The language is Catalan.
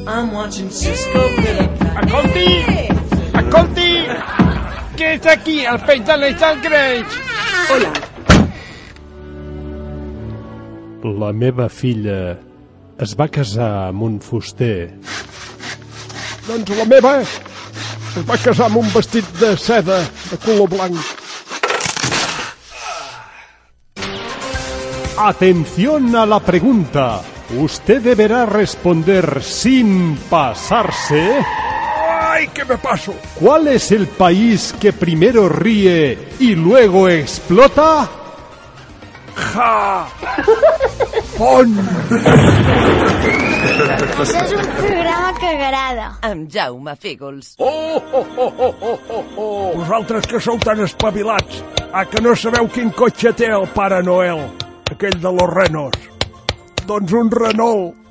I'm watching Cisco Philip. Escolti! Què és aquí, el peix de l'Eixal Greix? Hola. La meva filla es va casar amb un fuster. Doncs la meva es va casar amb un vestit de seda de color blanc. Atención a la pregunta. Usted deberá responder sin pasarse. ¡Ay, qué me paso! ¿Cuál es el país que primero ríe y luego explota? Pon! Això és un programa que agrada. Amb Jaume Fígols. Vosaltres que sou tan espavilats, que no sabeu quin cotxe té el Pare Noel, aquell de los renos. Doncs un Renault.